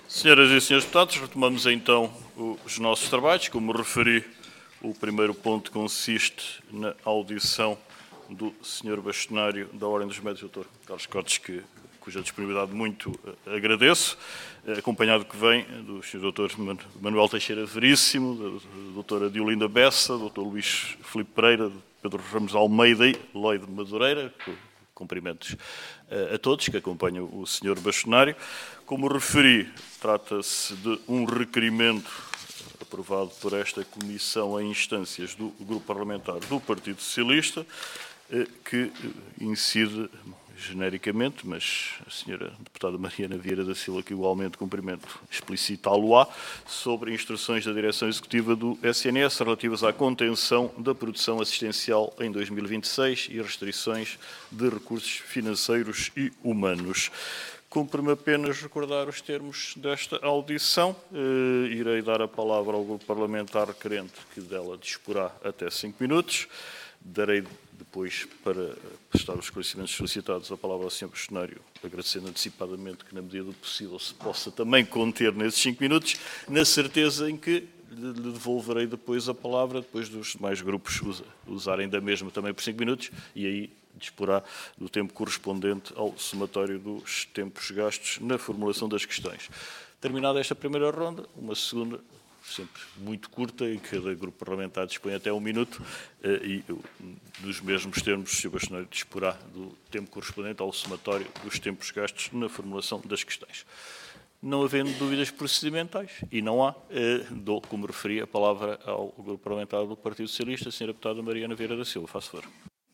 Senhoras e senhores deputados, retomamos então os nossos trabalhos. Como referi, o primeiro ponto consiste na audição do Sr. Bastonário da Ordem dos Médicos, Dr. Carlos Cortes, cuja disponibilidade muito agradeço, acompanhado que vem do Sr. Dr. Manuel Teixeira Veríssimo, da Dra. Diolinda Bessa, Dr. Luís Filipe Pereira, Pedro Ramos Almeida e Lloyd Madureira. Cumprimentos a todos que acompanham o Sr. Bastonário. Como referi, trata-se de um requerimento aprovado por esta Comissão em instâncias do Grupo Parlamentar do Partido Socialista, que incide genericamente, mas a Sra. Deputada Mariana Vieira da Silva, que igualmente cumprimento, explicitá-lo-á, sobre instruções da Direção Executiva do SNS relativas à contenção da produção assistencial em 2026 e restrições de recursos financeiros e humanos. Cumpre-me apenas recordar os termos desta audição. Irei dar a palavra ao grupo parlamentar requerente, que dela disporá até 5 minutos. Darei depois, para prestar os esclarecimentos solicitados, a palavra ao Sr. Bastonário, agradecendo antecipadamente que, na medida do possível, se possa também conter nesses 5 minutos, na certeza em que lhe devolverei depois a palavra, depois dos demais grupos usarem da mesma também por 5 minutos, e aí disporá do tempo correspondente ao somatório dos tempos gastos na formulação das questões. Terminada esta primeira ronda, uma segunda, sempre muito curta, em que cada grupo parlamentar dispõe até 1 minuto, e dos mesmos termos, o Sr. Bastonário disporá do tempo correspondente ao somatório dos tempos gastos na formulação das questões. Não havendo dúvidas procedimentais, e não há, dou, como referi, a palavra ao grupo parlamentar do Partido Socialista, a Sra. Deputada Mariana Vieira da Silva. Faço favor.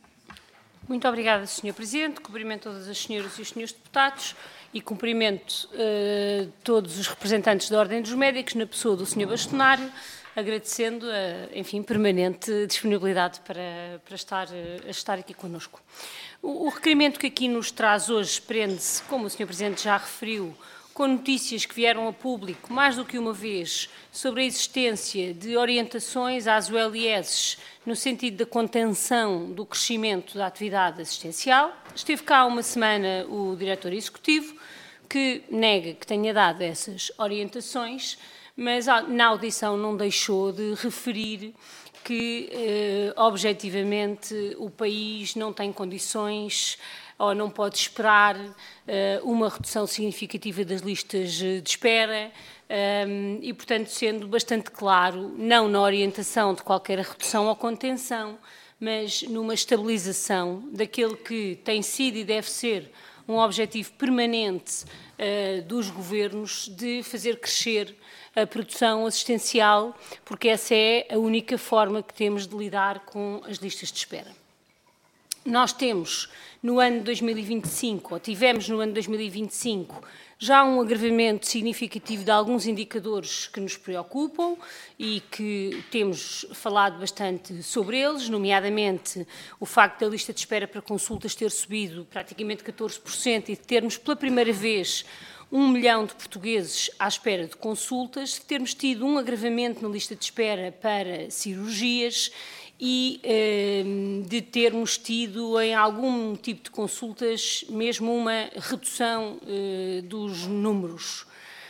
Muito obrigada, Sr. Presidente. Cumprimento todas as senhoras e os senhores deputados e cumprimento todos os representantes da Ordem dos Médicos, na pessoa do Sr. Bastonário, agradecendo a, enfim, permanente disponibilidade para estar aqui connosco. O requerimento que aqui nos traz hoje prende-se, como o Sr. Presidente já referiu, com notícias que vieram a público mais do que uma vez sobre a existência de orientações às ULS no sentido da contenção do crescimento da atividade assistencial. Esteve cá há uma semana o diretor executivo, que nega que tenha dado essas orientações, mas na audição não deixou de referir que, objetivamente, o país não tem condições ou não pode esperar uma redução significativa das listas de espera e, portanto, sendo bastante claro, não na orientação de qualquer redução ou contenção, mas numa estabilização daquele que tem sido e deve ser um objetivo permanente dos governos de fazer crescer a produção assistencial, porque essa é a única forma que temos de lidar com as listas de espera. Nós temos no ano de 2025, ou tivemos no ano de 2025, já um agravamento significativo de alguns indicadores que nos preocupam e que temos falado bastante sobre eles, nomeadamente o facto da lista de espera para consultas ter subido praticamente 14% e de termos pela primeira vez 1 milhão de portugueses à espera de consultas, de termos tido um agravamento na lista de espera para cirurgias e de termos tido em algum tipo de consultas mesmo uma redução dos números.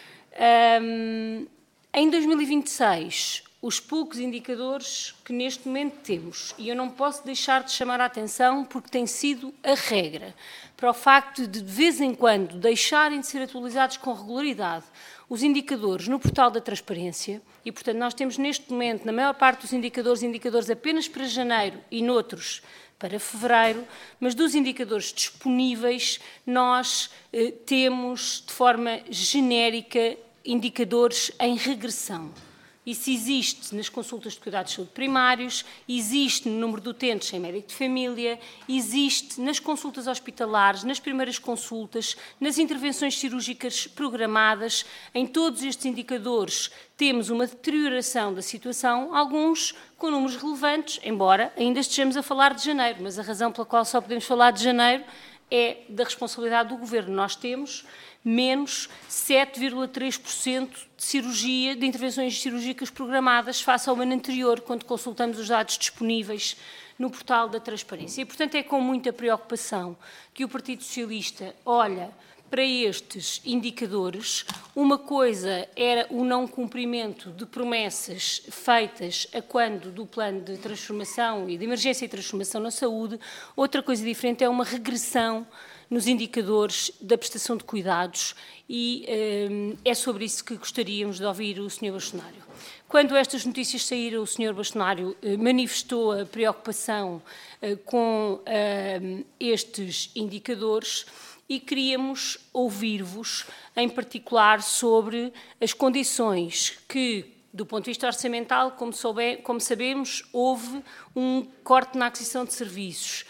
Em 2026, os poucos indicadores que neste momento temos, e eu não posso deixar de chamar a atenção porque tem sido a regra, para o facto de vez em quando deixarem de ser atualizados com regularidade os indicadores no portal da transparência, e portanto nós temos neste momento, na maior parte dos indicadores apenas para janeiro e noutros para fevereiro, mas dos indicadores disponíveis nós temos de forma genérica indicadores em regressão. Isso existe nas consultas de cuidados de saúde primários, existe no número de utentes sem médico de família, existe nas consultas hospitalares, nas primeiras consultas, nas intervenções cirúrgicas programadas. Em todos estes indicadores temos uma deterioração da situação, alguns com números relevantes, embora ainda estejamos a falar de janeiro, mas a razão pela qual só podemos falar de janeiro é da responsabilidade do Governo. Nós temos menos 7,3% de intervenções cirúrgicas programadas face ao ano anterior, quando consultamos os dados disponíveis no portal da transparência. E, portanto, é com muita preocupação que o Partido Socialista olha para estes indicadores, uma coisa era o não cumprimento de promessas feitas a quando do plano de transformação e de emergência e transformação na saúde, outra coisa diferente é uma regressão nos indicadores da prestação de cuidados e é sobre isso que gostaríamos de ouvir o Sr. Bastonário. Quando estas notícias saíram, o Sr. Bastonário manifestou a preocupação com estes indicadores e queríamos ouvir-vos, em particular, sobre as condições que, do ponto de vista orçamental, como sabemos, houve um corte na aquisição de serviços.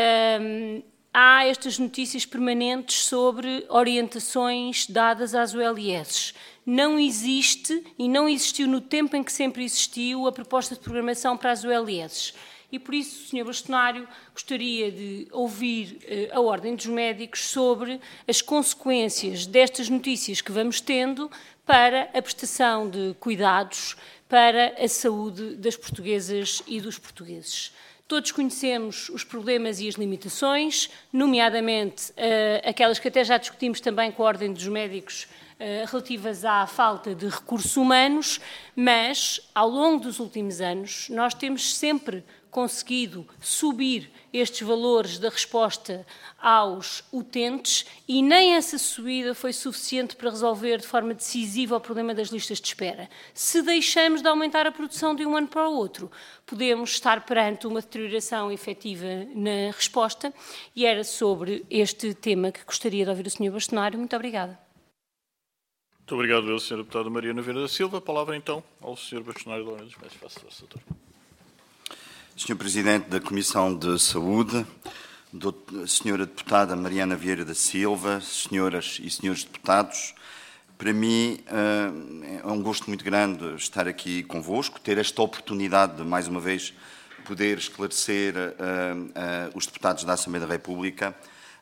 Há estas notícias permanentes sobre orientações dadas às ULS. Não existe e não existiu no tempo em que sempre existiu a proposta de programação para as ULS. E por isso, Sr. Bastonário, gostaria de ouvir a Ordem dos Médicos sobre as consequências destas notícias que vamos tendo para a prestação de cuidados para a saúde das portuguesas e dos portugueses. Todos conhecemos os problemas e as limitações, nomeadamente aquelas que até já discutimos também com a Ordem dos Médicos, relativas à falta de recursos humanos, mas, ao longo dos últimos anos, nós temos sempre conseguido subir estes valores da resposta aos utentes e nem essa subida foi suficiente para resolver de forma decisiva o problema das listas de espera. Se deixamos de aumentar a produção de um ano para o outro, podemos estar perante uma deterioração efetiva na resposta e era sobre este tema que gostaria de ouvir o Sr. Bastonário. Muito obrigada. Muito obrigado, Sra. Deputada Mariana Vieira da Silva. A palavra, então, ao Sr. Bastonário da Ordem dos Médicos. Faça-se, doutor. Sr. Presidente da Comissão de Saúde, Sra. Deputada Mariana Vieira da Silva, senhoras e senhores deputados, para mim é um gosto muito grande estar aqui convosco, ter esta oportunidade de, mais uma vez, poder esclarecer os deputados da Assembleia da República,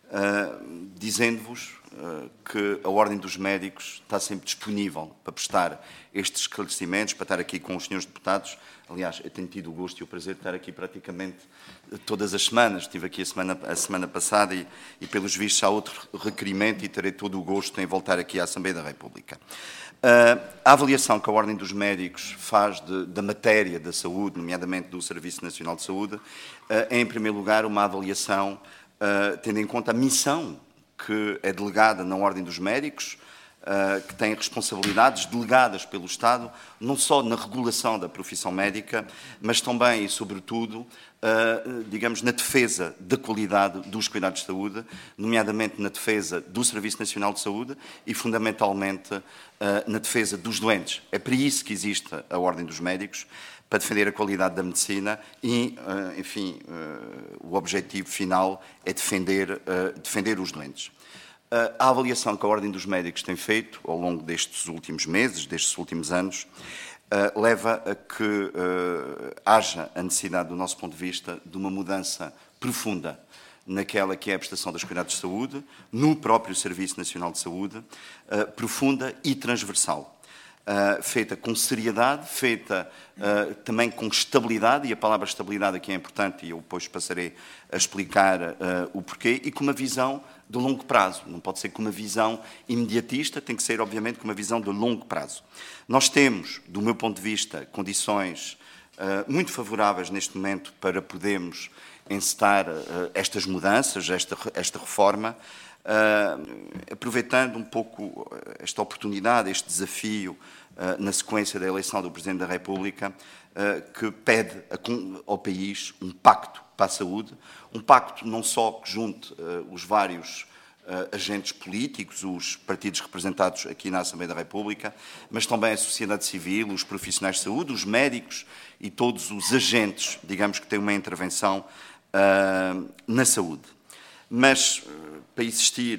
dizendo-vos que a Ordem dos Médicos está sempre disponível para prestar estes esclarecimentos, para estar aqui com os senhores deputados. Aliás, eu tenho tido o gosto e o prazer de estar aqui praticamente todas as semanas. Estive aqui a semana passada e pelos vistos, há outro requerimento e terei todo o gosto em voltar aqui à Assembleia da República. A avaliação que a Ordem dos Médicos faz da matéria da saúde, nomeadamente do Serviço Nacional de Saúde, é, em primeiro lugar, uma avaliação tendo em conta a missão que é delegada na Ordem dos Médicos, que tem responsabilidades delegadas pelo Estado, não só na regulação da profissão médica, mas também e, sobretudo, digamos, na defesa da qualidade dos cuidados de saúde, nomeadamente na defesa do Serviço Nacional de Saúde e, fundamentalmente, na defesa dos doentes. É para isso que existe a Ordem dos Médicos, para defender a qualidade da medicina e, enfim, o objetivo final é defender os doentes. A avaliação que a Ordem dos Médicos tem feito ao longo destes últimos meses, destes últimos anos, leva a que haja a necessidade, do nosso ponto de vista, de uma mudança profunda naquela que é a prestação dos cuidados de saúde, no próprio Serviço Nacional de Saúde, profunda e transversal. Feita com seriedade, feita também com estabilidade, e a palavra estabilidade aqui é importante e eu depois passarei a explicar o porquê, e com uma visão de longo prazo. Não pode ser com uma visão imediatista, tem que ser, obviamente, com uma visão de longo prazo. Nós temos, do meu ponto de vista, condições muito favoráveis neste momento para podermos encetar estas mudanças, esta reforma, aproveitando um pouco esta oportunidade, este desafio, na sequência da eleição do Presidente da República, que pede ao país um pacto para a saúde, um pacto não só que junte os vários agentes políticos, os partidos representados aqui na Assembleia da República, mas também a sociedade civil, os profissionais de saúde, os médicos e todos os agentes, digamos, que têm uma intervenção na saúde. Mas, para existir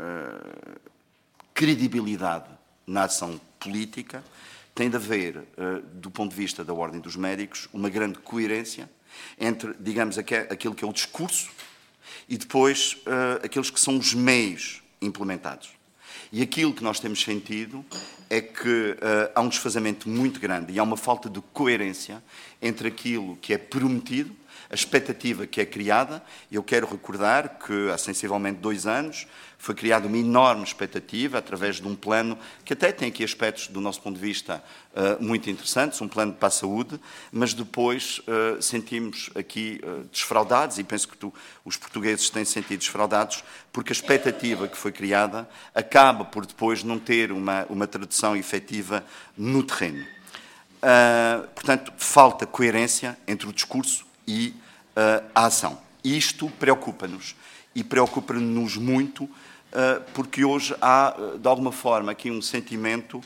credibilidade na ação política, tem de haver, do ponto de vista da Ordem dos Médicos, uma grande coerência entre, digamos, aquilo que é o discurso e depois aqueles que são os meios implementados. E aquilo que nós temos sentido é que há um desfazamento muito grande e há uma falta de coerência entre aquilo que é prometido, a expectativa que é criada. Eu quero recordar que há sensivelmente 2 anos foi criada uma enorme expectativa através de um plano que até tem aqui aspectos, do nosso ponto de vista, muito interessantes, um plano para a saúde, mas depois sentimos aqui desfraudados, e penso que os portugueses têm sentido desfraudados, porque a expectativa que foi criada acaba por depois não ter uma tradução efetiva no terreno. Portanto, falta coerência entre o discurso e a ação. E isto preocupa-nos. E preocupa-nos muito, porque hoje há, de alguma forma, aqui um sentimento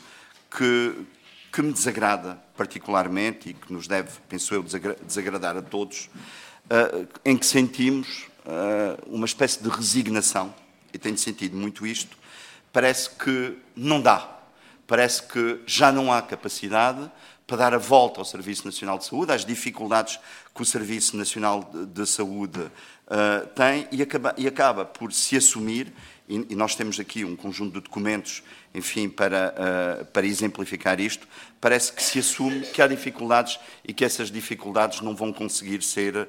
que me desagrada particularmente e que nos deve, penso eu, desagradar a todos, em que sentimos uma espécie de resignação, e tenho sentido muito isto. Parece que não dá, parece que já não há capacidade para dar a volta ao Serviço Nacional de Saúde, às dificuldades que o Serviço Nacional de Saúde tem, e acaba por se assumir, e nós temos aqui um conjunto de documentos, enfim, para exemplificar isto. Parece que se assume que há dificuldades e que essas dificuldades não vão conseguir ser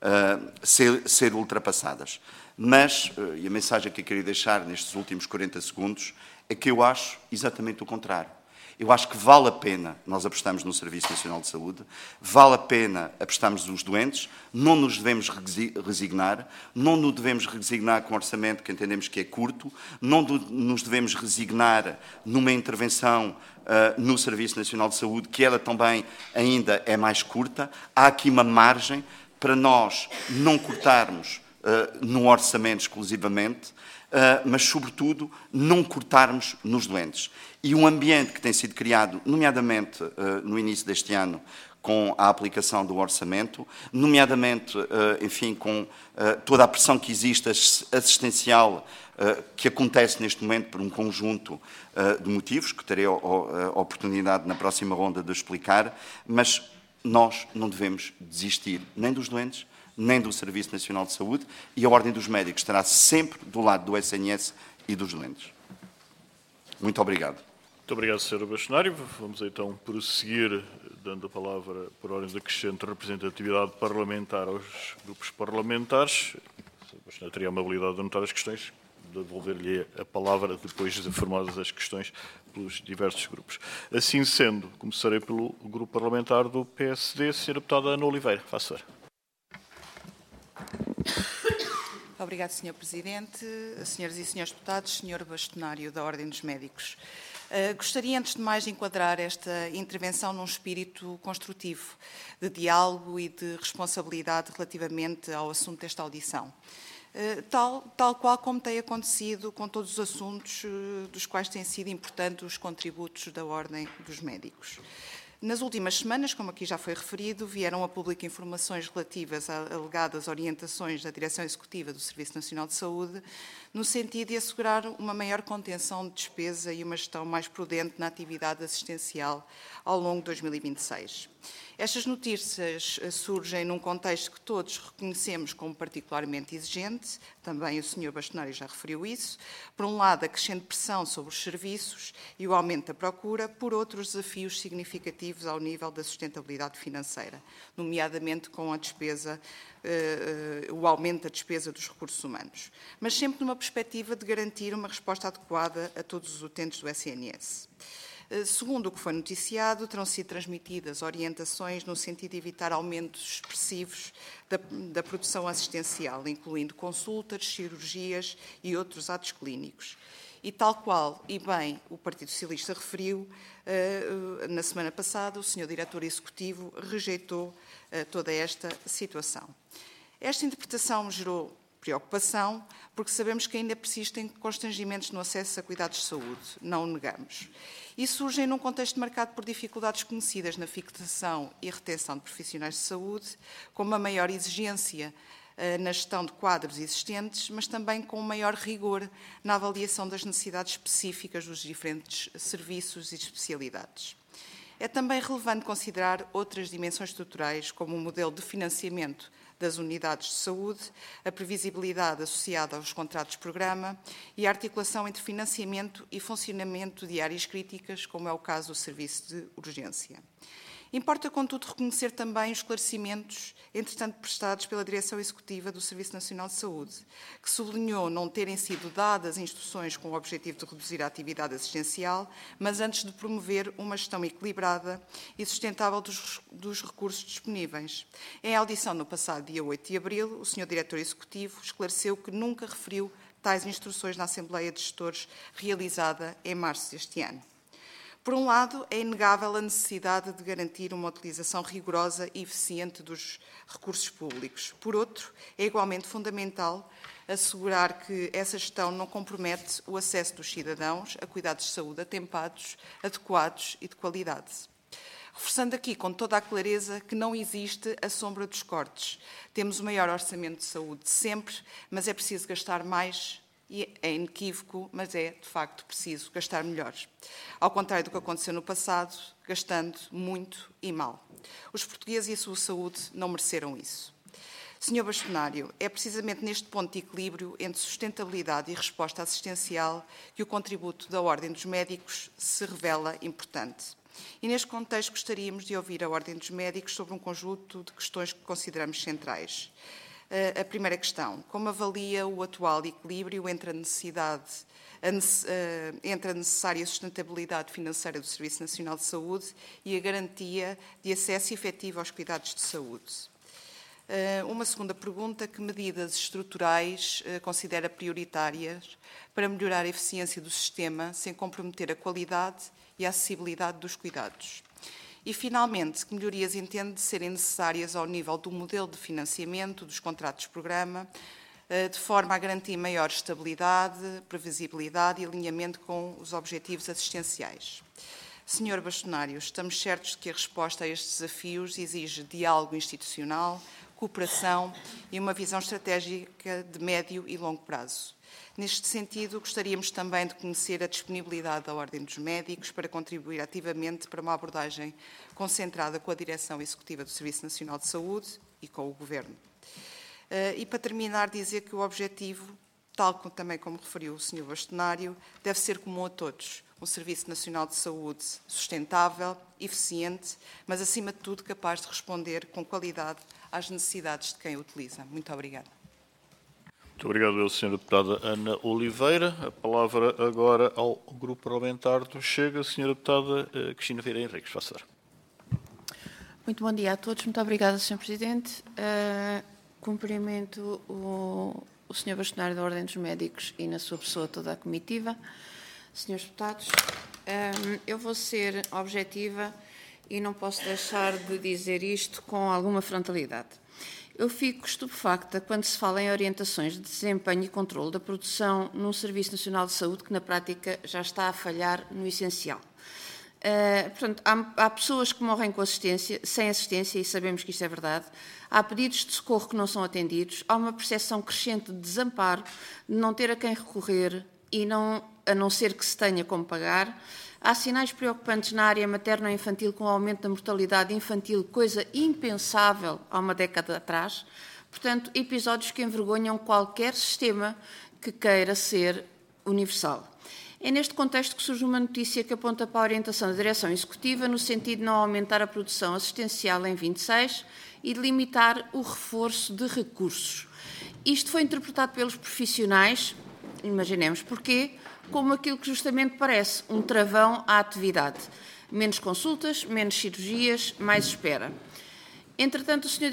ultrapassadas. Mas, e a mensagem que eu queria deixar nestes últimos 40 segundos, é que eu acho exatamente o contrário. Eu acho que vale a pena nós apostarmos no Serviço Nacional de Saúde, vale a pena apostarmos nos doentes, não nos devemos resignar, não nos devemos resignar com um orçamento que entendemos que é curto, não nos devemos resignar numa intervenção no Serviço Nacional de Saúde, que ela também ainda é mais curta. Há aqui uma margem para nós não cortarmos no orçamento exclusivamente, mas, sobretudo, não cortarmos nos doentes. E um ambiente que tem sido criado, nomeadamente no início deste ano, com a aplicação do orçamento, nomeadamente, enfim, com toda a pressão que existe assistencial, que acontece neste momento por um conjunto de motivos, que terei a oportunidade na próxima ronda de explicar, mas nós não devemos desistir nem dos doentes, nem do Serviço Nacional de Saúde, e a Ordem dos Médicos estará sempre do lado do SNS e dos doentes. Muito obrigado. Muito obrigado, Sr. Bastonário. Vamos então prosseguir, dando a palavra, por ordem de acrescente, representatividade parlamentar aos grupos parlamentares. O Sr. Bastonário teria a amabilidade de anotar as questões, devolver-lhe a palavra depois de formadas as questões pelos diversos grupos. Assim sendo, começarei pelo grupo parlamentar do PSD, Sra. Deputada Ana Oliveira. Faça favor. Obrigado, Sr. Presidente, Senhoras e Senhores Deputados, Sr. Bastonário da Ordem dos Médicos. Gostaria, antes de mais, de enquadrar esta intervenção num espírito construtivo, de diálogo e de responsabilidade relativamente ao assunto desta audição. Tal qual como tem acontecido com todos os assuntos dos quais têm sido importantes os contributos da Ordem dos Médicos. Nas últimas semanas, como aqui já foi referido, vieram a público informações relativas a alegadas orientações da Direção Executiva do Serviço Nacional de Saúde, no sentido de assegurar uma maior contenção de despesa e uma gestão mais prudente na atividade assistencial ao longo de 2026. Estas notícias surgem num contexto que todos reconhecemos como particularmente exigente, também o Sr. Bastonário já referiu isso. Por um lado, a crescente pressão sobre os serviços e o aumento da procura, por outros desafios significativos ao nível da sustentabilidade financeira, nomeadamente com a despesa, o aumento da despesa dos recursos humanos, mas sempre numa perspectiva de garantir uma resposta adequada a todos os utentes do SNS. Segundo o que foi noticiado, terão sido transmitidas orientações no sentido de evitar aumentos expressivos da produção assistencial, incluindo consultas, cirurgias e outros atos clínicos. E tal qual, e bem, o Partido Socialista referiu, na semana passada, o Sr. Diretor Executivo rejeitou toda esta situação. Esta interpretação gerou preocupação, porque sabemos que ainda persistem constrangimentos no acesso a cuidados de saúde, não o negamos. E surgem num contexto marcado por dificuldades conhecidas na fixação e retenção de profissionais de saúde, com uma maior exigência na gestão de quadros existentes, mas também com um maior rigor na avaliação das necessidades específicas dos diferentes serviços e especialidades. É também relevante considerar outras dimensões estruturais, como o modelo de financiamento das unidades de saúde, a previsibilidade associada aos contratos de programa e a articulação entre financiamento e funcionamento de áreas críticas, como é o caso do serviço de urgência. Importa, contudo, reconhecer também os esclarecimentos, entretanto prestados pela Direção Executiva do Serviço Nacional de Saúde, que sublinhou não terem sido dadas instruções com o objetivo de reduzir a atividade assistencial, mas antes de promover uma gestão equilibrada e sustentável dos recursos disponíveis. Em audição no passado dia 8 de abril, o Sr. Diretor Executivo esclareceu que nunca referiu tais instruções na Assembleia de Gestores realizada em março deste ano. Por um lado, é inegável a necessidade de garantir uma utilização rigorosa e eficiente dos recursos públicos. Por outro, é igualmente fundamental assegurar que essa gestão não compromete o acesso dos cidadãos a cuidados de saúde atempados, adequados e de qualidade. Reforçando aqui com toda a clareza que não existe a sombra dos cortes. Temos o maior orçamento de saúde de sempre, mas é preciso gastar mais. E é inequívoco, mas é, de facto, preciso gastar melhor. Ao contrário do que aconteceu no passado, gastando muito e mal. Os portugueses e a sua saúde não mereceram isso. Sr. Bastonário, é precisamente neste ponto de equilíbrio entre sustentabilidade e resposta assistencial que o contributo da Ordem dos Médicos se revela importante. E neste contexto gostaríamos de ouvir a Ordem dos Médicos sobre um conjunto de questões que consideramos centrais. A primeira questão, como avalia o atual equilíbrio entre a necessária sustentabilidade financeira do Serviço Nacional de Saúde e a garantia de acesso efetivo aos cuidados de saúde? Uma segunda pergunta, que medidas estruturais considera prioritárias para melhorar a eficiência do sistema sem comprometer a qualidade e a acessibilidade dos cuidados? E, finalmente, que melhorias entende serem necessárias ao nível do modelo de financiamento dos contratos de programa, de forma a garantir maior estabilidade, previsibilidade e alinhamento com os objetivos assistenciais? Sr. Bastonário, estamos certos de que a resposta a estes desafios exige diálogo institucional, cooperação e uma visão estratégica de médio e longo prazo. Neste sentido, gostaríamos também de conhecer a disponibilidade da Ordem dos Médicos para contribuir ativamente para uma abordagem concentrada com a Direção Executiva do Serviço Nacional de Saúde e com o Governo. E, para terminar, dizer que o objetivo, tal também como referiu o Sr. Bastonário, deve ser comum a todos. Um Serviço Nacional de Saúde sustentável, eficiente, mas, acima de tudo, capaz de responder com qualidade às necessidades de quem o utiliza. Muito obrigada. Muito obrigado, Sra. Deputada Ana Oliveira. A palavra agora ao Grupo Parlamentar do Chega, a Sra. Deputada Cristina Vieira Henriques. Faça. Muito bom dia a todos. Muito obrigada, Sr. Presidente. Cumprimento o Sr. Bastonário da Ordem dos Médicos e, na sua pessoa, toda a comitiva. Senhores deputados, eu vou ser objetiva e não posso deixar de dizer isto com alguma frontalidade. Eu fico estupefacta quando se fala em orientações de desempenho e controle da produção num Serviço Nacional de Saúde que, na prática, já está a falhar no essencial. Portanto, há pessoas que morrem com sem assistência, e sabemos que isto é verdade. Há pedidos de socorro que não são atendidos. Há uma percepção crescente de desamparo, de não ter a quem recorrer e a não ser que se tenha como pagar. Há sinais preocupantes na área materno-infantil com o aumento da mortalidade infantil, coisa impensável há uma década atrás. Portanto, episódios que envergonham qualquer sistema que queira ser universal. É neste contexto que surge uma notícia que aponta para a orientação da Direção Executiva no sentido de não aumentar a produção assistencial em 26 e de limitar o reforço de recursos. Isto foi interpretado pelos profissionais, imaginemos porquê, como aquilo que justamente parece um travão à atividade. Menos consultas, menos cirurgias, mais espera. Entretanto, o Sr.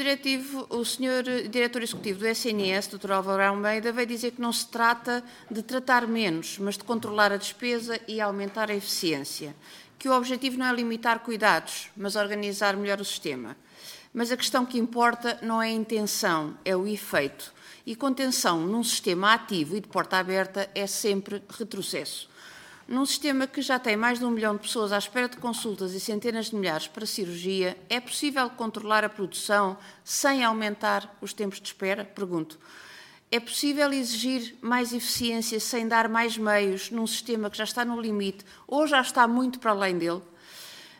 Diretor Executivo do SNS, Dr. Álvaro Almeida, veio dizer que não se trata de tratar menos, mas de controlar a despesa e aumentar a eficiência. Que o objetivo não é limitar cuidados, mas organizar melhor o sistema. Mas a questão que importa não é a intenção, é o efeito. E contenção num sistema ativo e de porta aberta é sempre retrocesso. Num sistema que já tem mais de 1 milhão de pessoas à espera de consultas e centenas de milhares para cirurgia, é possível controlar a produção sem aumentar os tempos de espera? Pergunto. É possível exigir mais eficiência sem dar mais meios num sistema que já está no limite ou já está muito para além dele?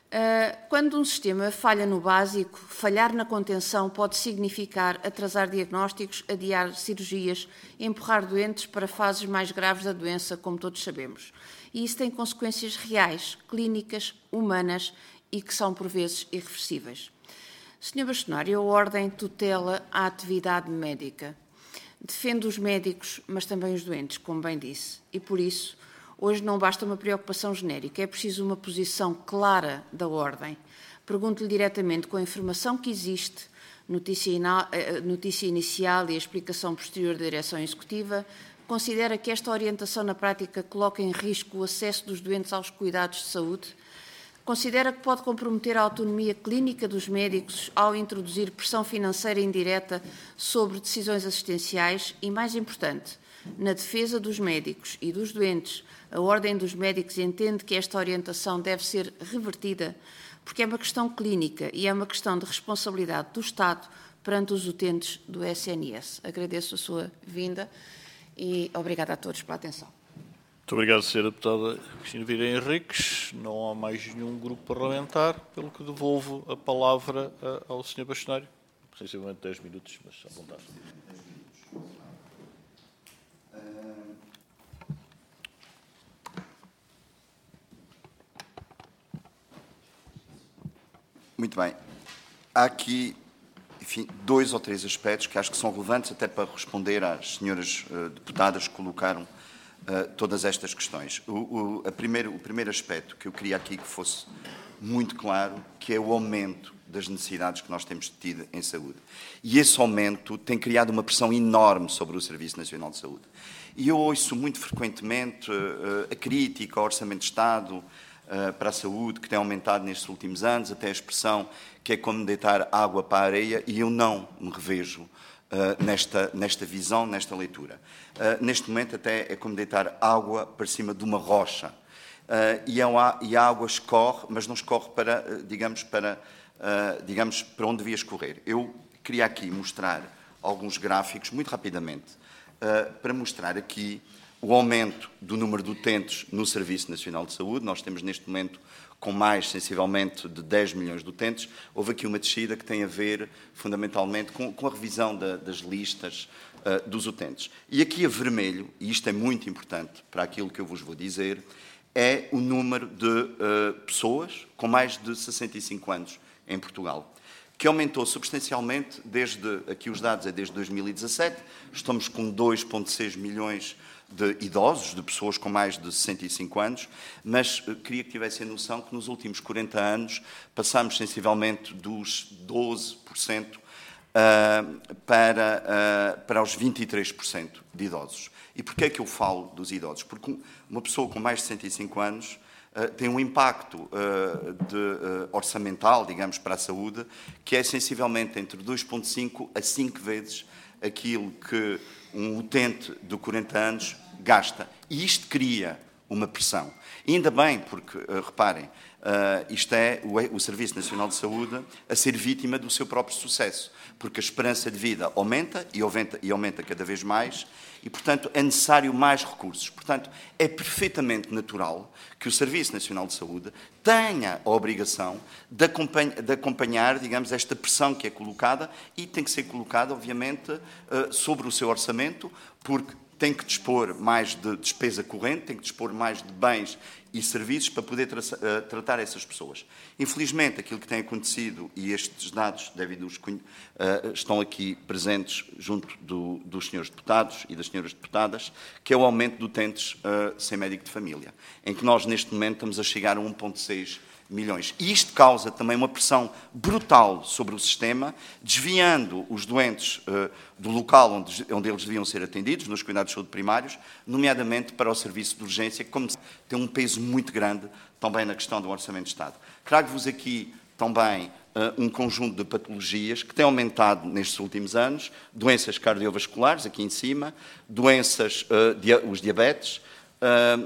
Quando um sistema falha no básico, falhar na contenção pode significar atrasar diagnósticos, adiar cirurgias, empurrar doentes para fases mais graves da doença, como todos sabemos. E isso tem consequências reais, clínicas, humanas e que são, por vezes, irreversíveis. Sr. Bastonário, a Ordem tutela a atividade médica. Defende os médicos, mas também os doentes, como bem disse. E, por isso, hoje não basta uma preocupação genérica, é preciso uma posição clara da Ordem. Pergunto-lhe diretamente, com a informação que existe, notícia inicial e a explicação posterior da Direção Executiva, considera que esta orientação na prática coloca em risco o acesso dos doentes aos cuidados de saúde? Considera que pode comprometer a autonomia clínica dos médicos ao introduzir pressão financeira indireta sobre decisões assistenciais? E, mais importante, na defesa dos médicos e dos doentes, a Ordem dos Médicos entende que esta orientação deve ser revertida porque é uma questão clínica e é uma questão de responsabilidade do Estado perante os utentes do SNS. Agradeço a sua vinda e obrigada a todos pela atenção. Muito obrigado, Sra. Deputada Cristina Vieira Henriques. Não há mais nenhum grupo parlamentar, pelo que devolvo a palavra ao Sr. Bastonário. Sensivelmente 10 minutos, mas à vontade. Muito bem. Há aqui, enfim, 2 ou 3 aspectos que acho que são relevantes até para responder às senhoras deputadas que colocaram todas estas questões. O primeiro aspecto que eu queria aqui que fosse muito claro, que é o aumento das necessidades que nós temos tido em saúde. E esse aumento tem criado uma pressão enorme sobre o Serviço Nacional de Saúde. E eu ouço muito frequentemente a crítica ao Orçamento de Estado para a saúde, que tem aumentado nestes últimos anos, até a expressão que é como deitar água para a areia, e eu não me revejo nesta visão, nesta leitura. Neste momento até é como deitar água para cima de uma rocha. E a água escorre, mas não escorre para onde devia escorrer. Eu queria aqui mostrar alguns gráficos, muito rapidamente, para mostrar aqui o aumento do número de utentes no Serviço Nacional de Saúde. Nós temos neste momento com mais, sensivelmente, de 10 milhões de utentes. Houve aqui uma descida que tem a ver, fundamentalmente, com a revisão das listas dos utentes. E aqui a vermelho, e isto é muito importante para aquilo que eu vos vou dizer, é o número de pessoas com mais de 65 anos em Portugal, que aumentou substancialmente aqui os dados é desde 2017, estamos com 2,6 milhões de idosos, de pessoas com mais de 65 anos, mas queria que tivessem noção que nos últimos 40 anos passámos sensivelmente dos 12% para os 23% de idosos. E porquê é que eu falo dos idosos? Porque uma pessoa com mais de 65 anos tem um impacto orçamental, digamos, para a saúde, que é sensivelmente entre 2,5 a 5 vezes aquilo que um utente de 40 anos gasta. E isto cria uma pressão. E ainda bem, porque, reparem, isto é o Serviço Nacional de Saúde a ser vítima do seu próprio sucesso, porque a esperança de vida aumenta e aumenta cada vez mais e, portanto, é necessário mais recursos. Portanto, é perfeitamente natural que o Serviço Nacional de Saúde tenha a obrigação de acompanhar, digamos, esta pressão que é colocada e tem que ser colocada, obviamente, sobre o seu orçamento, porque tem que dispor mais de despesa corrente, tem que dispor mais de bens e serviços para poder tratar essas pessoas. Infelizmente, aquilo que tem acontecido, e estes dados estão aqui presentes junto dos senhores deputados e das senhoras deputadas, que é o aumento de utentes sem médico de família, em que nós, neste momento, estamos a chegar a 1,6 milhões. E isto causa também uma pressão brutal sobre o sistema, desviando os doentes do local onde eles deviam ser atendidos, nos cuidados de saúde primários, nomeadamente para o serviço de urgência, que, como tem um peso muito grande também na questão do Orçamento de Estado. Trago-vos aqui também um conjunto de patologias que tem aumentado nestes últimos anos, doenças cardiovasculares, aqui em cima, os diabetes,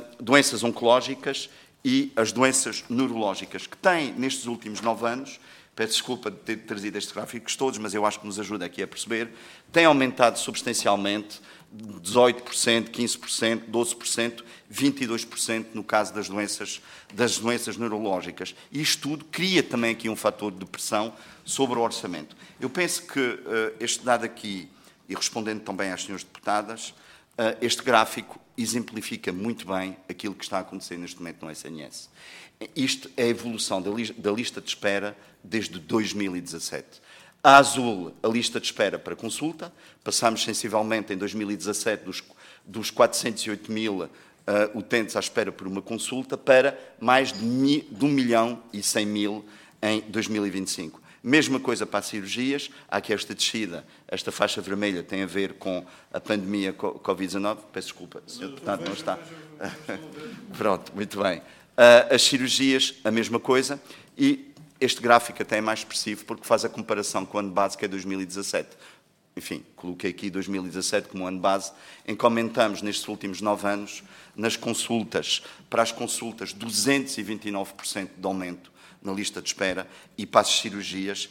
doenças oncológicas e as doenças neurológicas, que têm, nestes últimos 9 anos, peço desculpa de ter trazido estes gráficos todos, mas eu acho que nos ajuda aqui a perceber, tem aumentado substancialmente 18%, 15%, 12%, 22% no caso das doenças neurológicas. E isto tudo cria também aqui um fator de pressão sobre o orçamento. Eu penso que este dado aqui, e respondendo também às senhoras deputadas, este gráfico exemplifica muito bem aquilo que está a acontecer neste momento no SNS. Isto é a evolução da lista de espera desde 2017. A azul, a lista de espera para consulta. Passámos sensivelmente em 2017 dos 408 mil utentes à espera por uma consulta para mais de 1.100.000 em 2025. Mesma coisa para as cirurgias. Há aqui esta descida, esta faixa vermelha tem a ver com a pandemia Covid-19. Peço desculpa, Sr. Deputado, não está. Pronto, muito bem. As cirurgias, a mesma coisa. E este gráfico até é mais expressivo porque faz a comparação com o ano base, que é 2017. Enfim, coloquei aqui 2017 como ano base, em que aumentamos nestes últimos 9 anos, nas consultas, para as consultas, 229% de aumento na lista de espera, e para as cirurgias,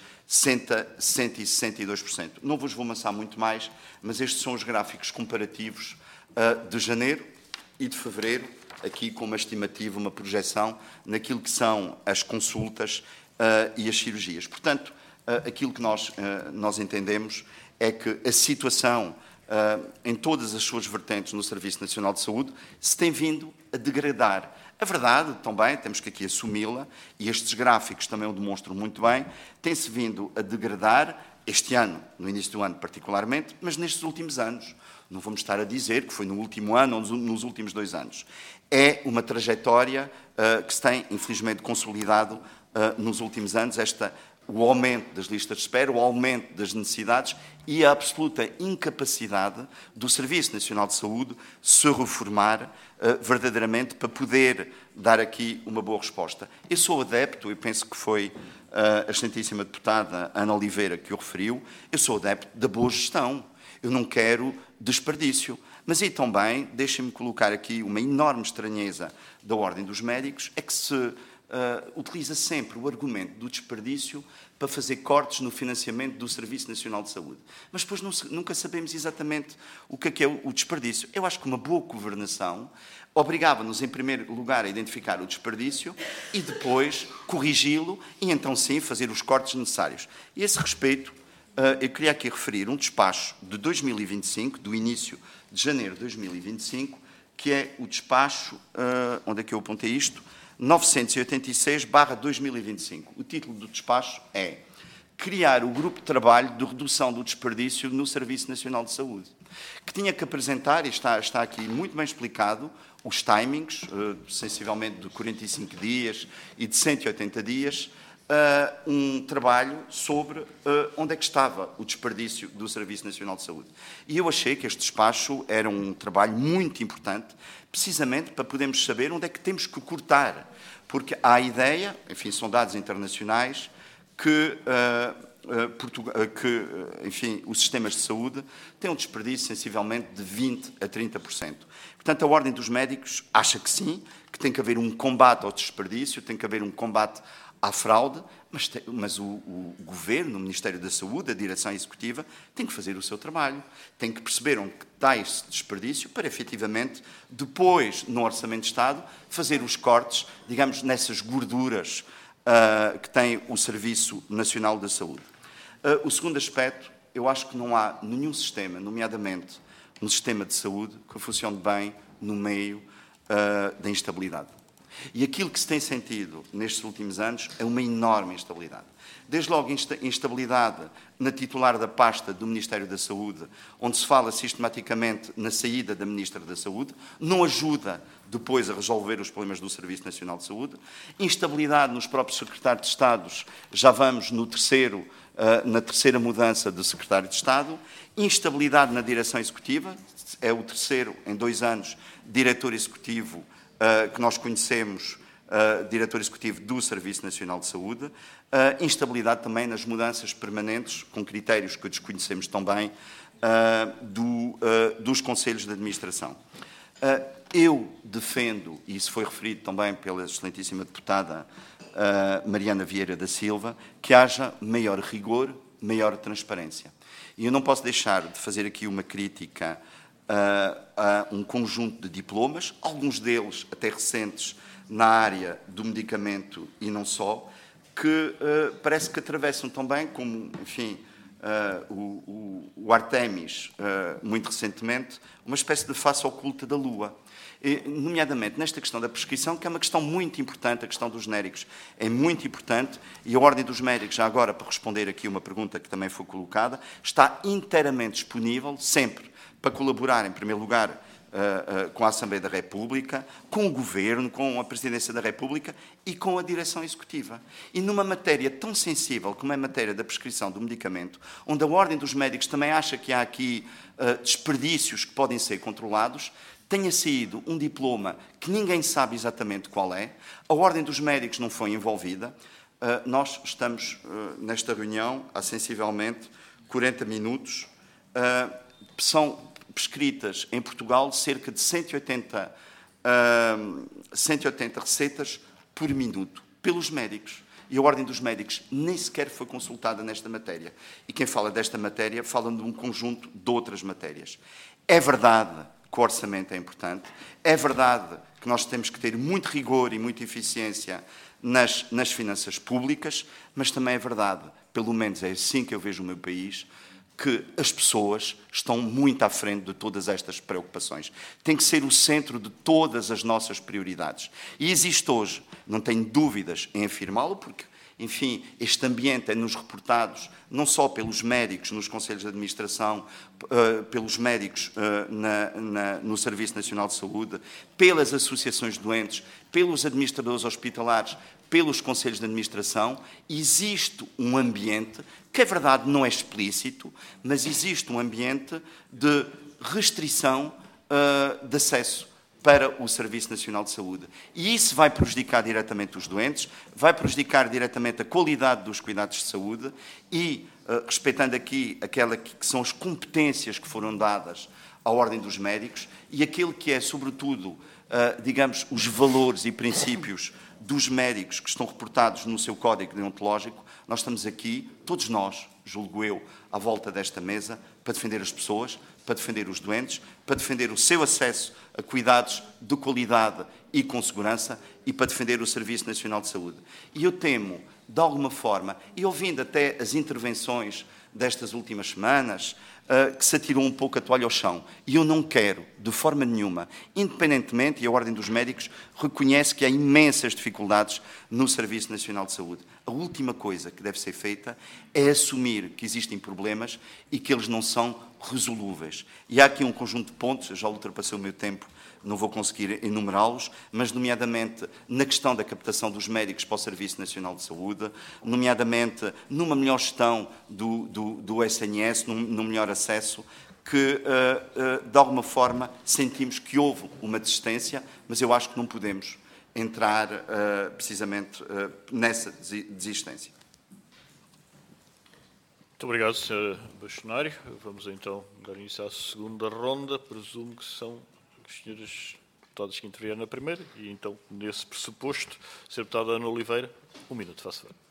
162%. Não vos vou amassar muito mais, mas estes são os gráficos comparativos de janeiro e de fevereiro, aqui com uma estimativa, uma projeção, naquilo que são as consultas e as cirurgias. Portanto, aquilo que nós entendemos é que a situação em todas as suas vertentes no Serviço Nacional de Saúde se tem vindo a degradar. A verdade, também, temos que aqui assumi-la, e estes gráficos também o demonstram muito bem, tem-se vindo a degradar este ano, no início do ano particularmente, mas nestes últimos anos. Não vamos estar a dizer que foi no último ano ou nos últimos 2 anos. É uma trajetória que se tem, infelizmente, consolidado nos últimos anos, o aumento das listas de espera, o aumento das necessidades e a absoluta incapacidade do Serviço Nacional de Saúde se reformar verdadeiramente para poder dar aqui uma boa resposta. Eu sou adepto, e penso que foi a excelentíssima deputada Ana Oliveira que o referiu, eu sou adepto da boa gestão. Eu não quero desperdício. Mas aí também, deixem-me colocar aqui uma enorme estranheza da Ordem dos Médicos, é que se utiliza sempre o argumento do desperdício para fazer cortes no financiamento do Serviço Nacional de Saúde. Mas depois nunca sabemos exatamente o que é o desperdício. Eu acho que uma boa governação obrigava-nos, em primeiro lugar, a identificar o desperdício e depois corrigi-lo e, então, sim, fazer os cortes necessários. E a esse respeito, eu queria aqui referir um despacho de 2025, do início de janeiro de 2025, que é o despacho, onde é que eu apontei isto? 986/2025. O título do despacho é criar o grupo de trabalho de redução do desperdício no Serviço Nacional de Saúde, que tinha que apresentar, e está aqui muito bem explicado, os timings, sensivelmente de 45 dias e de 180 dias, um trabalho sobre onde é que estava o desperdício do Serviço Nacional de Saúde. E eu achei que este despacho era um trabalho muito importante, precisamente para podermos saber onde é que temos que cortar, porque há a ideia, enfim, são dados internacionais, que enfim, os sistemas de saúde têm um desperdício sensivelmente de 20% a 30%. Portanto, a Ordem dos Médicos acha que sim, que tem que haver um combate ao desperdício, tem que haver um combate à fraude, mas o Governo, o Ministério da Saúde, a Direção Executiva, tem que fazer o seu trabalho, tem que perceber onde está esse desperdício para, efetivamente, depois, no Orçamento de Estado, fazer os cortes, digamos, nessas gorduras que tem o Serviço Nacional da Saúde. O segundo aspecto, eu acho que não há nenhum sistema, nomeadamente um sistema de saúde, que funcione bem no meio da instabilidade. E aquilo que se tem sentido nestes últimos anos é uma enorme instabilidade. Desde logo, instabilidade na titular da pasta do Ministério da Saúde, onde se fala sistematicamente na saída da Ministra da Saúde, não ajuda depois a resolver os problemas do Serviço Nacional de Saúde. Instabilidade nos próprios secretários de Estado, já vamos na terceira mudança de secretário de Estado. Instabilidade na direção executiva, é o terceiro, em 2 anos, diretor executivo que nós conhecemos, diretor executivo do Serviço Nacional de Saúde, instabilidade também nas mudanças permanentes, com critérios que desconhecemos também, dos conselhos de administração. Eu defendo, e isso foi referido também pela excelentíssima deputada Mariana Vieira da Silva, que haja maior rigor, maior transparência. E eu não posso deixar de fazer aqui uma crítica a um conjunto de diplomas, alguns deles até recentes, na área do medicamento e não só, que parece que atravessam também, como, enfim, o Artemis, muito recentemente, uma espécie de face oculta da Lua. Nomeadamente nesta questão da prescrição, que é uma questão muito importante, a questão dos genéricos é muito importante, e a Ordem dos Médicos, já agora para responder aqui uma pergunta que também foi colocada, está inteiramente disponível, sempre, para colaborar, em primeiro lugar, com a Assembleia da República, com o Governo, com a Presidência da República e com a Direção Executiva. E numa matéria tão sensível como é a matéria da prescrição do medicamento, onde a Ordem dos Médicos também acha que há aqui desperdícios que podem ser controlados, tenha saído um diploma que ninguém sabe exatamente qual é, a Ordem dos Médicos não foi envolvida, nós estamos nesta reunião há sensivelmente 40 minutos, são prescritas em Portugal cerca de 180 receitas por minuto, pelos médicos. E a Ordem dos Médicos nem sequer foi consultada nesta matéria. E quem fala desta matéria fala de um conjunto de outras matérias. É verdade que o orçamento é importante, é verdade que nós temos que ter muito rigor e muita eficiência nas finanças públicas, mas também é verdade, pelo menos é assim que eu vejo o meu país, que as pessoas estão muito à frente de todas estas preocupações. Tem que ser o centro de todas as nossas prioridades. E existe hoje, não tenho dúvidas em afirmá-lo, porque, enfim, este ambiente é-nos reportados não só pelos médicos nos conselhos de administração, pelos médicos no Serviço Nacional de Saúde, pelas associações de doentes, pelos administradores hospitalares, pelos conselhos de administração. Existe um ambiente que, é verdade, não é explícito, mas existe um ambiente de restrição de acesso para o Serviço Nacional de Saúde. E isso vai prejudicar diretamente os doentes, vai prejudicar diretamente a qualidade dos cuidados de saúde e, respeitando aqui aquela que são as competências que foram dadas à Ordem dos Médicos e aquilo que é, sobretudo, digamos, os valores e princípios dos médicos que estão reportados no seu código deontológico, nós estamos aqui, todos nós, julgo eu, à volta desta mesa, para defender as pessoas, para defender os doentes, para defender o seu acesso a cuidados de qualidade e com segurança e para defender o Serviço Nacional de Saúde. E eu temo, de alguma forma, e ouvindo até as intervenções destas últimas semanas, que se atirou um pouco a toalha ao chão. E eu não quero, de forma nenhuma, independentemente, e a Ordem dos Médicos reconhece que há imensas dificuldades no Serviço Nacional de Saúde. A última coisa que deve ser feita é assumir que existem problemas e que eles não são resolúveis. E há aqui um conjunto de pontos, eu já ultrapassei o meu tempo, não vou conseguir enumerá-los, mas nomeadamente na questão da captação dos médicos para o Serviço Nacional de Saúde, nomeadamente numa melhor gestão do SNS, num melhor acesso, que de alguma forma sentimos que houve uma desistência, mas eu acho que não podemos entrar precisamente nessa desistência. Muito obrigado, Sr. Bastonário. Vamos então dar início à segunda ronda. Presumo que são os senhores deputados que intervieram na primeira e então, nesse pressuposto, Sr. Deputada Ana Oliveira, 1 minuto, faça favor.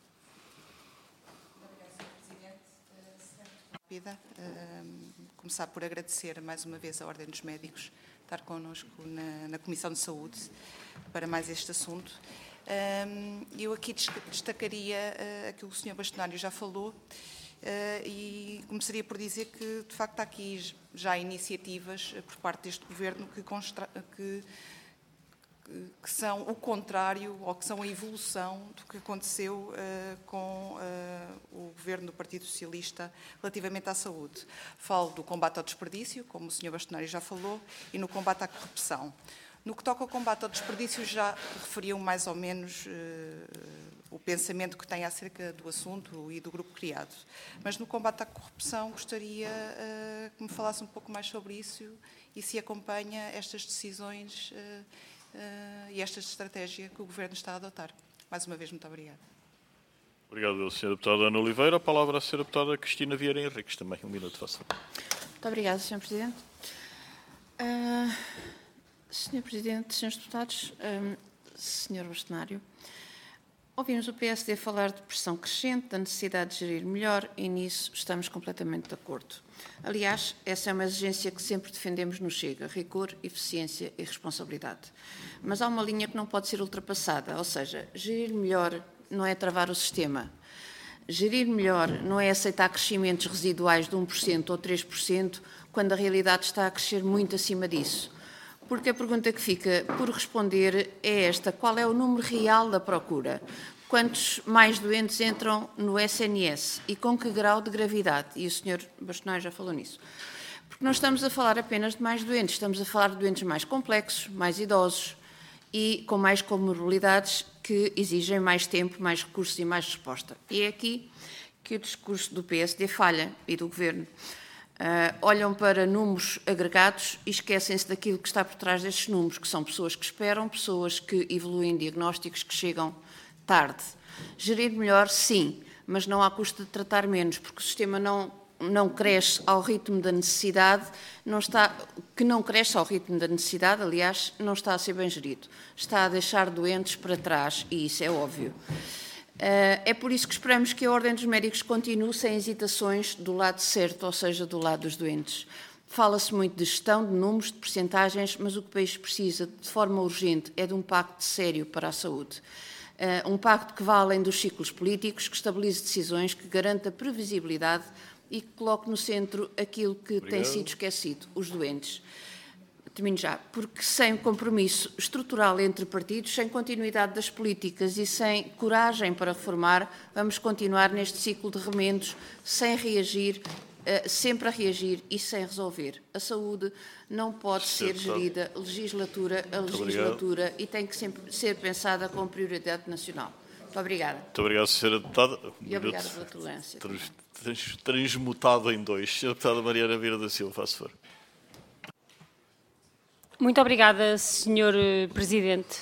Obrigada, Sr. Presidente. Começar por agradecer mais uma vez à Ordem dos Médicos estar connosco na Comissão de Saúde para mais este assunto. Eu aqui destacaria aquilo que o Sr. Bastonário já falou e começaria por dizer que, de facto, há aqui já iniciativas por parte deste Governo que são o contrário ou que são a evolução do que aconteceu com o Governo do Partido Socialista relativamente à saúde. Falo do combate ao desperdício, como o Sr. Bastonário já falou, e no combate à corrupção. No que toca ao combate ao desperdício, já referiu mais ou menos o pensamento que tem acerca do assunto e do grupo criado. Mas no combate à corrupção, gostaria que me falasse um pouco mais sobre isso e se acompanha estas decisões e esta estratégia que o Governo está a adotar. Mais uma vez, muito obrigada. Obrigado, Sr. Deputada Ana Oliveira. A palavra à Sra. Deputada Cristina Vieira Henriques, também 1 minuto, faça favor. Muito obrigada, Sr. Presidente. Sr. Presidente, Srs. Deputados, Sr. Bastonário, ouvimos o PSD falar de pressão crescente, da necessidade de gerir melhor e nisso estamos completamente de acordo. Aliás, essa é uma exigência que sempre defendemos no Chega, rigor, eficiência e responsabilidade. Mas há uma linha que não pode ser ultrapassada, ou seja, gerir melhor não é travar o sistema. Gerir melhor não é aceitar crescimentos residuais de 1% ou 3%, quando a realidade está a crescer muito acima disso. Porque a pergunta que fica por responder é esta: qual é o número real da procura? Quantos mais doentes entram no SNS e com que grau de gravidade? E o Sr. Bastonário já falou nisso. Porque não estamos a falar apenas de mais doentes, estamos a falar de doentes mais complexos, mais idosos e com mais comorbilidades que exigem mais tempo, mais recursos e mais resposta. E é aqui que o discurso do PSD falha e do Governo. Olham para números agregados e esquecem-se daquilo que está por trás destes números, que são pessoas que esperam, pessoas que evoluem diagnósticos que chegam tarde. Gerir melhor, sim, mas não à custa de tratar menos, porque o sistema não cresce ao ritmo da necessidade, aliás, não está a ser bem gerido. Está a deixar doentes para trás e isso é óbvio. É por isso que esperamos que a Ordem dos Médicos continue sem hesitações do lado certo, ou seja, do lado dos doentes. Fala-se muito de gestão, de números, de percentagens, mas o que o país precisa, de forma urgente, é de um pacto sério para a saúde. Um pacto que vá além dos ciclos políticos, que estabilize decisões, que garanta previsibilidade e que coloque no centro aquilo que tem sido esquecido, os doentes. Termino já, porque sem compromisso estrutural entre partidos, sem continuidade das políticas e sem coragem para reformar, vamos continuar neste ciclo de remendos, sem reagir, sempre a reagir e sem resolver. A saúde não pode ser gerida legislatura a legislatura e tem que sempre ser pensada com prioridade nacional. Muito obrigada. Muito obrigado, Sra. Deputada. E obrigada pela tolerância. Transmutado em dois. Sra. Deputada Mariana Vieira da Silva, faça favor. Muito obrigada, Sr. Presidente.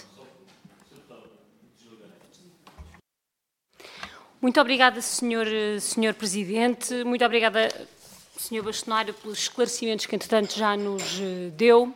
Muito obrigada, Sr. Presidente. Muito obrigada, Sr. Bastonário, pelos esclarecimentos que, entretanto, já nos deu.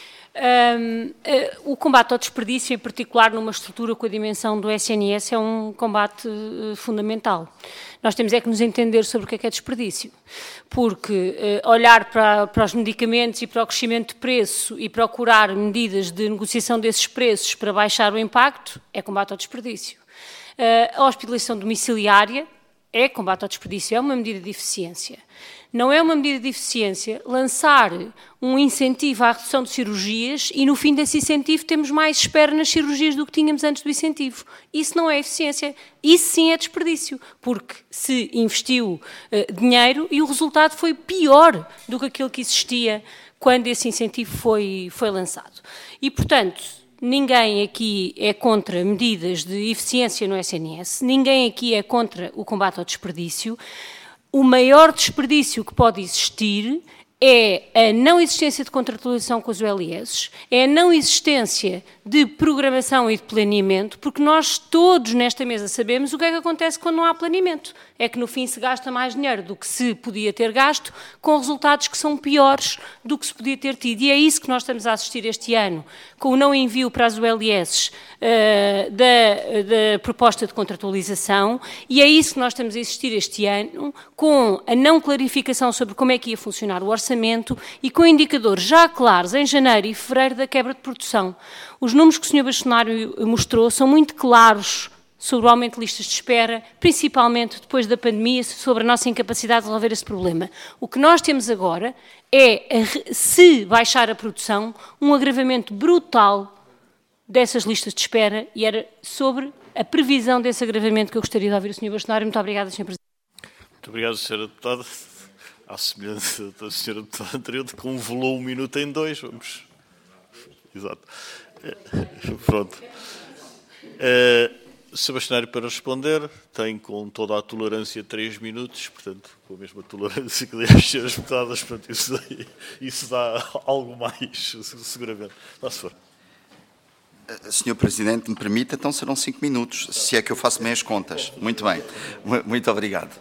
O combate ao desperdício, em particular numa estrutura com a dimensão do SNS, é um combate fundamental. Nós temos é que nos entender sobre o que é desperdício, porque olhar para os medicamentos e para o crescimento de preço e procurar medidas de negociação desses preços para baixar o impacto é combate ao desperdício. A hospitalização domiciliária é combate ao desperdício, é uma medida de eficiência. Não é uma medida de eficiência lançar um incentivo à redução de cirurgias e, no fim desse incentivo, temos mais espera nas cirurgias do que tínhamos antes do incentivo. Isso não é eficiência. Isso sim é desperdício, porque se investiu dinheiro e o resultado foi pior do que aquele que existia quando esse incentivo foi lançado. E, portanto, ninguém aqui é contra medidas de eficiência no SNS, ninguém aqui é contra o combate ao desperdício. O maior desperdício que pode existir é a não existência de contratualização com os ULS, é a não existência de programação e de planeamento, porque nós todos nesta mesa sabemos o que é que acontece quando não há planeamento. É que no fim se gasta mais dinheiro do que se podia ter gasto, com resultados que são piores do que se podia ter tido. E é isso que nós estamos a assistir este ano, com o não envio para as ULS da proposta de contratualização, e é isso que nós estamos a assistir este ano, com a não clarificação sobre como é que ia funcionar o orçamento e com indicadores já claros em janeiro e fevereiro da quebra de produção. Os números que o Sr. Bastonário mostrou são muito claros sobre o aumento de listas de espera, principalmente depois da pandemia, sobre a nossa incapacidade de resolver esse problema. O que nós temos agora é, se baixar a produção, um agravamento brutal dessas listas de espera, e era sobre a previsão desse agravamento que eu gostaria de ouvir o Sr. Bastonário. Muito obrigada, Sr. Presidente. Muito obrigado, Sra. Deputada. À semelhança da Sra. Deputada anterior, que convolou 1 minuto em 2, vamos... Exato. Pronto. Sr. Bastonário, para responder, tem com toda a tolerância 3 minutos, portanto, com a mesma tolerância que dei às senhoras deputadas, portanto, isso dá algo mais, seguramente. Vá-se for. Sr. Presidente, me permite, então serão 5 minutos, se é que eu faço bem as contas. Muito bem, muito obrigado.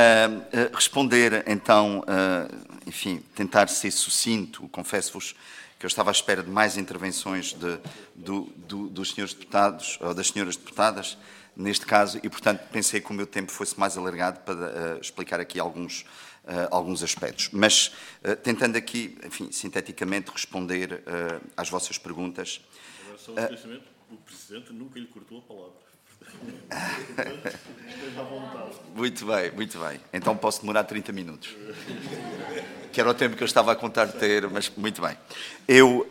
Responder, então, enfim, tentar ser sucinto, confesso-vos que eu estava à espera de mais intervenções dos senhores deputados, ou das senhoras deputadas, neste caso, e, portanto, pensei que o meu tempo fosse mais alargado para explicar aqui alguns aspectos. Mas, tentando aqui, enfim, sinteticamente, responder às vossas perguntas. Agora, só um esclarecimento, o Presidente nunca lhe cortou a palavra. Esteja à vontade. Muito bem, muito bem. Então posso demorar 30 minutos. Que era o tempo que eu estava a contar ter, mas muito bem. Eu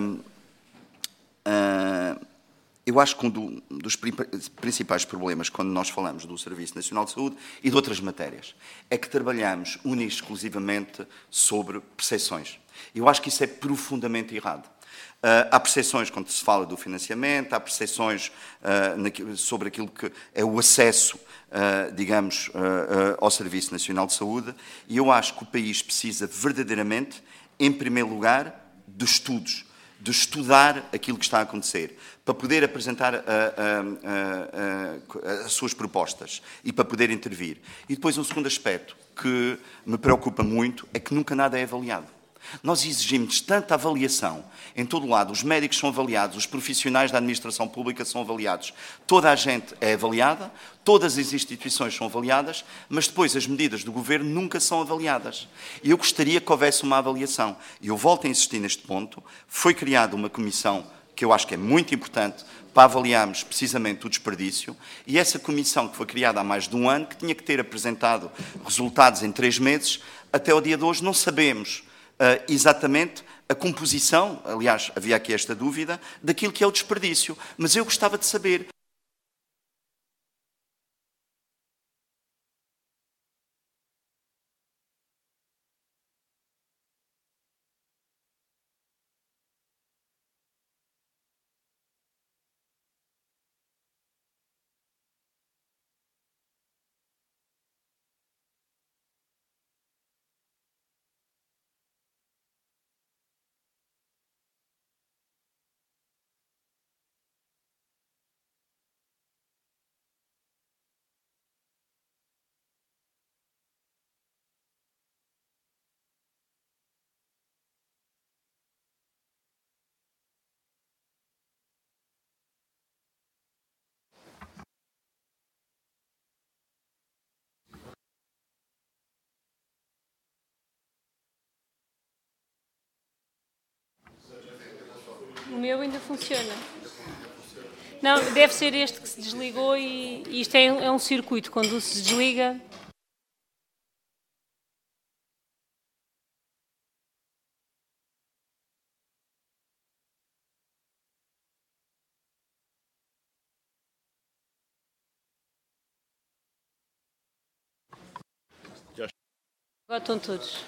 acho que um dos principais problemas quando nós falamos do Serviço Nacional de Saúde e de outras matérias é que trabalhamos única e exclusivamente sobre percepções. Eu acho que isso é profundamente errado. Há percepções quando se fala do financiamento, há percepções sobre aquilo que é o acesso, digamos, ao Serviço Nacional de Saúde, e eu acho que o país precisa verdadeiramente, em primeiro lugar, de estudos, de estudar aquilo que está a acontecer, para poder apresentar as suas propostas e para poder intervir. E depois um segundo aspecto que me preocupa muito é que nunca nada é avaliado. Nós exigimos tanta avaliação em todo o lado. Os médicos são avaliados, os profissionais da administração pública são avaliados. Toda a gente é avaliada, todas as instituições são avaliadas, mas depois as medidas do governo nunca são avaliadas. E eu gostaria que houvesse uma avaliação. E eu volto a insistir neste ponto. Foi criada uma comissão que eu acho que é muito importante para avaliarmos precisamente o desperdício, e essa comissão que foi criada há mais de um ano, que tinha que ter apresentado resultados em 3 meses, até ao dia de hoje não sabemos exatamente a composição, aliás, havia aqui esta dúvida, daquilo que é o desperdício. Mas eu gostava de saber. O meu ainda funciona. Não, deve ser este que se desligou e isto é um circuito. Quando se desliga... Agora estão todos.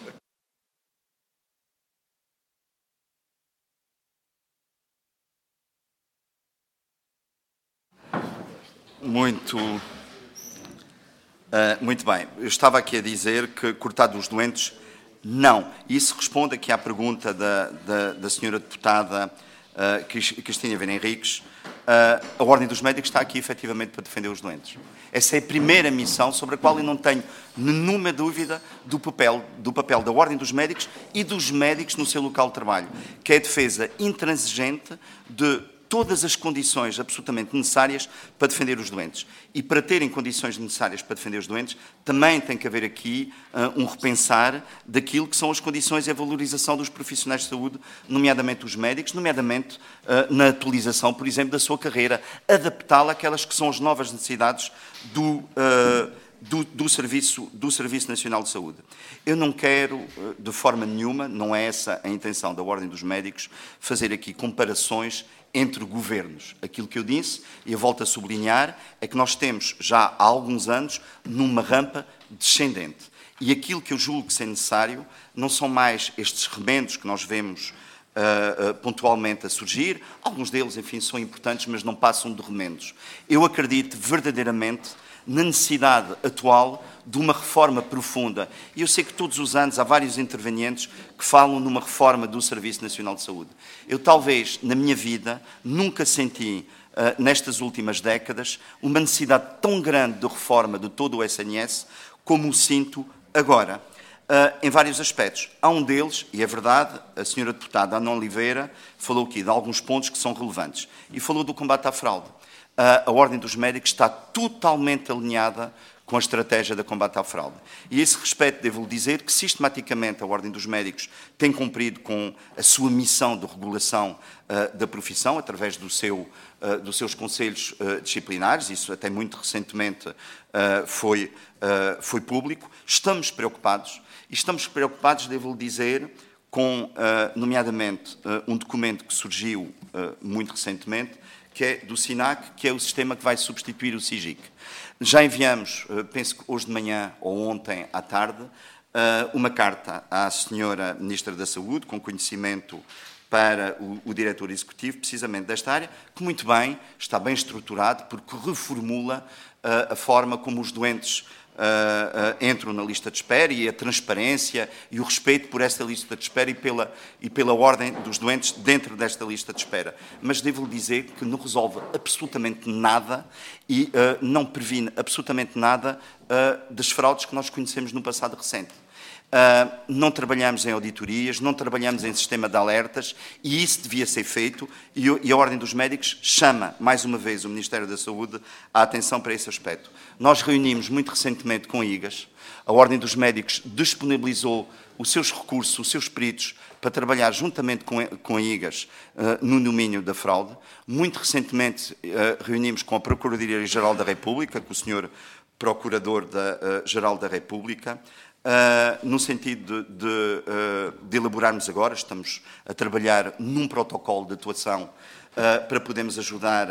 Muito bem. Eu estava aqui a dizer que cortar dos doentes, não. Isso responde aqui à pergunta da senhora deputada Cristina Vera Henriques. A Ordem dos Médicos está aqui, efetivamente, para defender os doentes. Essa é a primeira missão sobre a qual eu não tenho nenhuma dúvida do papel da Ordem dos Médicos e dos médicos no seu local de trabalho, que é a defesa intransigente de todas as condições absolutamente necessárias para defender os doentes. E para terem condições necessárias para defender os doentes, também tem que haver aqui um repensar daquilo que são as condições e a valorização dos profissionais de saúde, nomeadamente os médicos, nomeadamente na atualização, por exemplo, da sua carreira, adaptá-la àquelas que são as novas necessidades do Serviço Nacional de Saúde. Eu não quero, de forma nenhuma, não é essa a intenção da Ordem dos Médicos, fazer aqui comparações entre governos. Aquilo que eu disse, e eu volto a sublinhar, é que nós temos já há alguns anos numa rampa descendente. E aquilo que eu julgo que ser necessário não são mais estes remendos que nós vemos pontualmente a surgir. Alguns deles, enfim, são importantes, mas não passam de remendos. Eu acredito verdadeiramente na necessidade atual de uma reforma profunda. E eu sei que todos os anos há vários intervenientes que falam numa reforma do Serviço Nacional de Saúde. Eu talvez, na minha vida, nunca senti, nestas últimas décadas, uma necessidade tão grande de reforma de todo o SNS como o sinto agora. em vários aspectos. Há um deles, e é verdade, a senhora deputada Ana Oliveira falou aqui de alguns pontos que são relevantes, e falou do combate à fraude. A Ordem dos Médicos está totalmente alinhada com a estratégia de combate à fraude. E a esse respeito, devo-lhe dizer que, sistematicamente, a Ordem dos Médicos tem cumprido com a sua missão de regulação da profissão, através dos seus conselhos disciplinares, isso até muito recentemente foi público. Estamos preocupados, devo-lhe dizer, com, nomeadamente, um documento que surgiu muito recentemente, que é do SINAC, que é o sistema que vai substituir o SIGIC. Já enviamos, penso que hoje de manhã ou ontem à tarde, uma carta à senhora Ministra da Saúde, com conhecimento para o diretor executivo, precisamente desta área, que muito bem, está bem estruturado, porque reformula a forma como os doentes entram na lista de espera, e a transparência e o respeito por esta lista de espera e pela ordem dos doentes dentro desta lista de espera. Mas devo-lhe dizer que não resolve absolutamente nada e não previne absolutamente nada das fraudes que nós conhecemos no passado recente. Não trabalhamos em auditorias, não trabalhamos em sistema de alertas, e isso devia ser feito, e a Ordem dos Médicos chama, mais uma vez, o Ministério da Saúde a atenção para esse aspecto. Nós reunimos muito recentemente com a IGAS, a Ordem dos Médicos disponibilizou os seus recursos, os seus peritos, para trabalhar juntamente com a IGAS no domínio da fraude. Muito recentemente reunimos com a Procuradoria-Geral da República, com o Sr. Procurador-Geral da República, no sentido de elaborarmos agora, estamos a trabalhar num protocolo de atuação para podermos ajudar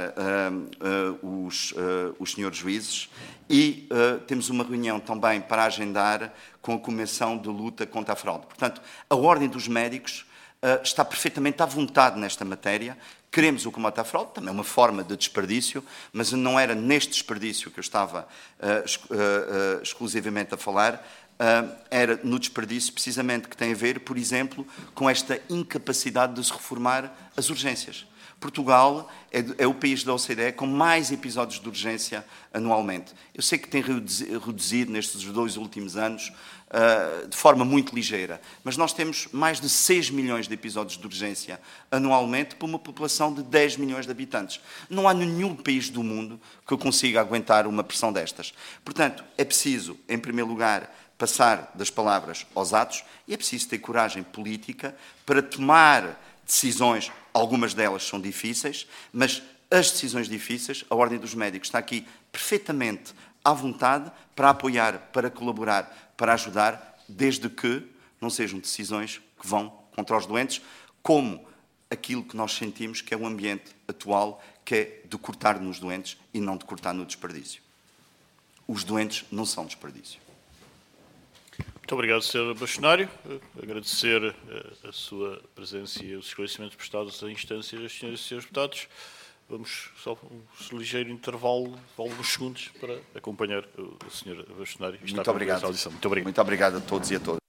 os senhores juízes, e temos uma reunião também para agendar com a Comissão de Luta contra a Fraude. Portanto, a Ordem dos Médicos está perfeitamente à vontade nesta matéria. Queremos o combate à fraude, também é uma forma de desperdício, mas não era neste desperdício que eu estava exclusivamente a falar. Era no desperdício precisamente que tem a ver, por exemplo, com esta incapacidade de se reformar as urgências. Portugal é o país da OCDE com mais episódios de urgência anualmente. Eu sei que tem reduzido nestes 2 últimos anos de forma muito ligeira, mas nós temos mais de 6 milhões de episódios de urgência anualmente para uma população de 10 milhões de habitantes. Não há nenhum país do mundo que consiga aguentar uma pressão destas. Portanto, é preciso, em primeiro lugar, passar das palavras aos atos, e é preciso ter coragem política para tomar decisões. Algumas delas são difíceis, mas as decisões difíceis, a Ordem dos Médicos está aqui perfeitamente à vontade para apoiar, para colaborar, para ajudar, desde que não sejam decisões que vão contra os doentes, como aquilo que nós sentimos que é o ambiente atual, que é de cortar nos doentes e não de cortar no desperdício. Os doentes não são desperdício. Muito obrigado, Sr. Bastonário. Agradecer a sua presença e os esclarecimentos prestados à instância das senhoras e senhores deputados. Vamos só um ligeiro intervalo de alguns segundos para acompanhar o Sr. Bastonário. Muito obrigado. Muito obrigado. Muito obrigado a todos e a todas.